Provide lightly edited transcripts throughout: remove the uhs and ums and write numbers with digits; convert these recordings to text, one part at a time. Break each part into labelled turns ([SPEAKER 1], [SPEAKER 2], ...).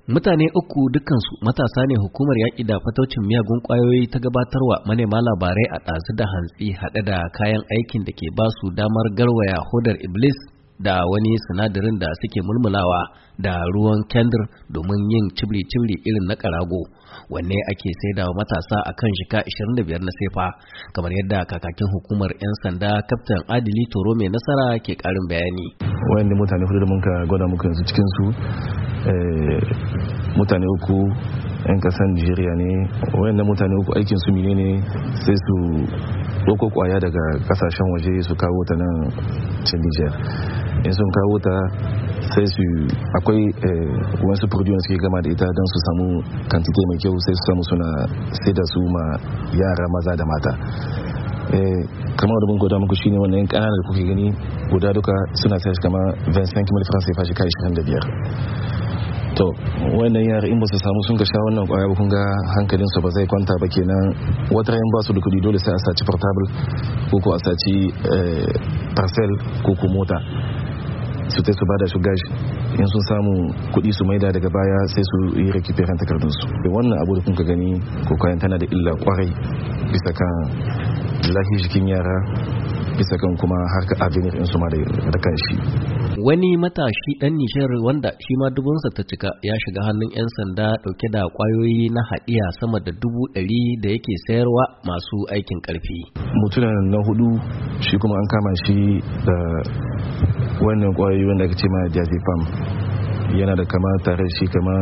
[SPEAKER 1] Mutane uku dukansu matasa ne hukumar yaƙi da fataucin miyagun ƙwayoyi ta gabatarwa manema labarai a ɗazu da hantsi haɗe da kayan aikin da ke ba su damar garwaya hodar Iblis da wani sinadarin da suke mulmulawa da ruwan kendir domin yin cibri-cibri irin na ƙarago, wanne ake saida wa matasa a kan shika 25 na sefa, kamar yadda kakakin hukumar 'yan sanda Kaftin Adili Toro mai nasara ke ƙarin bayani.
[SPEAKER 2] Wayanne mutane hudu da muka gwada muku yanzu cikinsu mutane uku 'yan kasan Nigeria ne. Wayannan mutane uku aikin su ne sai su ɗauko kwaya daga kasashen waje su kawo ta nan cin Niger. In sun kawo ta sai su akwai wasu produyon suke gama da ita don su samu kantite mai kyau, sai su samu suna sai da su ma yara maza da mata. Kamar da mun gwada muku shine wannan yan kanana da kuke gani guda duka suna sai kamar 25,000 francs sai fashi kai 25. To wannan yara in ba su samu sun ga sha wannan kwaya ba kun ga hankalin su ba zai kwanta ba kenan. Wata ran ba su da kudi dole sai a saci portable ko a saci parcel ko mota su ta su bada su gashi, in sun samu kudi su maida daga baya sai su yi recuperan takardun su. Wannan abu da kun ka gani ko kayan tana da illa kwarai bisa kan lahi jikin yara, bisa kan kuma harka avenir in su ma da kanshi.
[SPEAKER 1] Wani matashi ɗan Nishar wanda shi ma dubunsa ta cika ya shiga hannun 'yan sanda ɗauke da ƙwayoyi na haɗiya sama da 100,000 da yake sayarwa masu aikin ƙarfi.
[SPEAKER 2] Mutumin na hudu shi kuma an kama shi da wannan ƙwayoyi wanda ake ce ma diazepam, yana da kama tare shi kama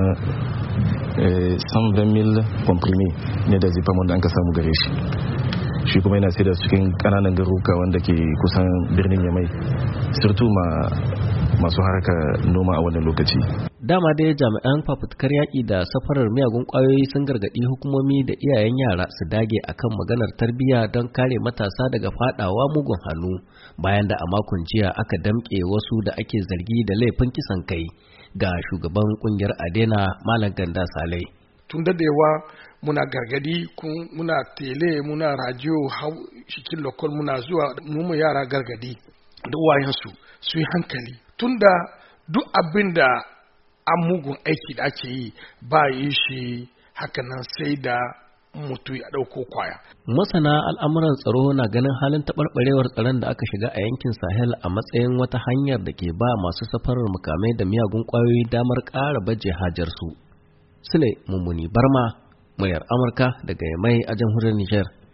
[SPEAKER 2] 120,000 comprime ne diazepam wanda an ka samu gare shi kuma yana sai da cikin kananan garuka wanda ke kusan birnin Yamai, surtu masu harka noma a wannan lokaci.
[SPEAKER 1] Dama dai jami'an fafutukar yaƙi da safarar miyagun ƙwayoyi sun gargaɗi hukumomi da iyayen yara su dage akan maganar tarbiyya don kare matasa daga faɗawa mugun hannu, bayan da a makon jiya aka damƙe wasu da ake zargi da laifin kisan kai ga shugaban ƙungiyar Adena Malam Ganda Salai.
[SPEAKER 3] Tun dadewa muna gargadi, muna tele, muna radio, shikin lokal muna zuwa mu yara gargadi da uwayensu su yi hankali, tunda duk abin da an mugun aiki da ake yi ba yi shi hakanan sai da mutu ya ɗauko kwaya.
[SPEAKER 1] Masana al'amuran tsaro na ganin halin taɓarɓarewar tsaron da aka shiga a yankin Sahel a matsayin wata hanyar da ke ba masu safarar mukamai da miyagun ƙwayoyi damar ƙara baje hajarsu. Sule Mummuni Barma, muryar Amurka daga Yamai a jamhuriyar Nijar.